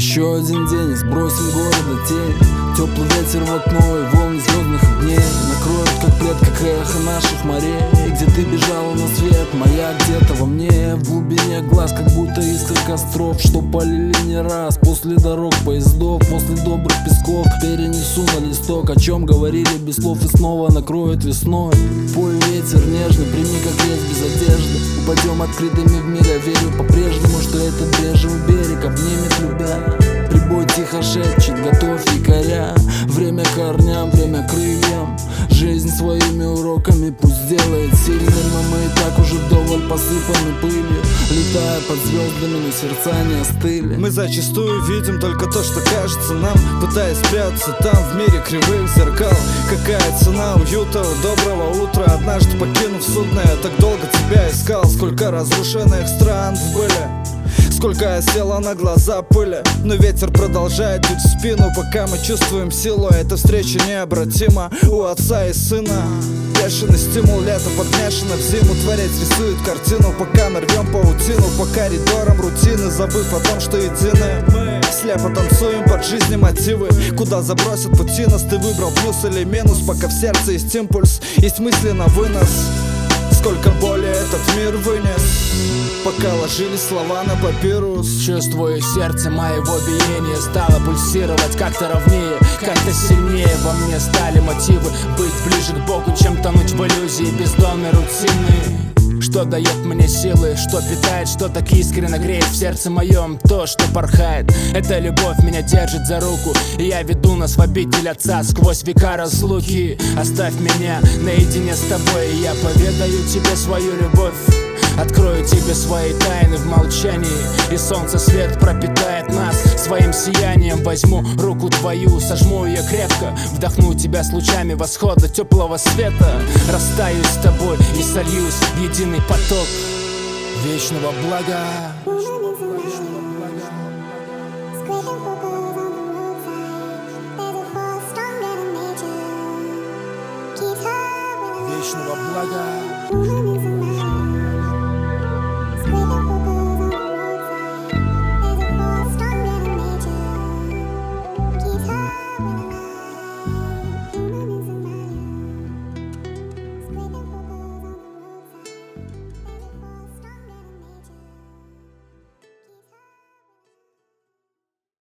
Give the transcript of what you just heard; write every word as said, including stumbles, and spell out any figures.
Еще один день и сбросим города тень. Теплый ветер в окно и волны звездных дней накроют как плед, как эхо наших морей. Где ты бежала на свет, моя где-то во мне. В глубине глаз, как будто искры костров, что полили не раз. После дорог, поездов, после добрых песков перенесу на листок, о чем говорили без слов, и снова накроет весной. Пой, ветер нежно, прими как лес без одежды. Упадем открытыми в мир, я верю по-прежнему, что этот бежевый берег обнимет любя. Прибой тихо шепчет, готовь якоря. Время корням, время крыльям. Жизнь своими уроками пусть сделает сильным, но мы и так уже вдоволь посыпаны пылью. Летая под звездами, но сердца не остыли. Мы зачастую видим только то, что кажется нам, пытаясь спрятаться там в мире кривых зеркал. Какая цена уюта, доброго утра. Однажды покинув судно, я так долго тебя искал. Сколько разрушенных стран в были, сколько я села на глаза пыли. Но ветер продолжает дуть в спину, пока мы чувствуем силу. Эта встреча необратима у отца и сына. Бешеный стимул, лето подмешано в зиму. Творец рисует картину, пока мы рвем паутину по коридорам рутины, забыв о том, что едины мы. Слепо танцуем под жизни мотивы, куда забросят пути нас. Ты выбрал плюс или минус, пока в сердце есть импульс, есть мысли на вынос. Сколько боли этот мир вынес, пока ложились слова на папирус. Чувствую сердце моего биения стало пульсировать как-то ровнее, как-то сильнее. Во мне стали мотивы быть ближе к Богу, чем тонуть в иллюзии бездонной рутины. Что дает мне силы, что питает, что так искренне греет в сердце моем то, что порхает. Эта любовь меня держит за руку, и я веду нас в обитель Отца сквозь века разлуки. Оставь меня наедине с тобой, и я поведаю тебе свою любовь. Открою тебе свои тайны в молчании, и солнце свет пропитает нас своим сиянием. Возьму руку твою, сожму ее крепко, вдохну тебя с лучами восхода теплого света. Растаю с тобой и сольюсь в единый поток вечного блага. Вечного блага.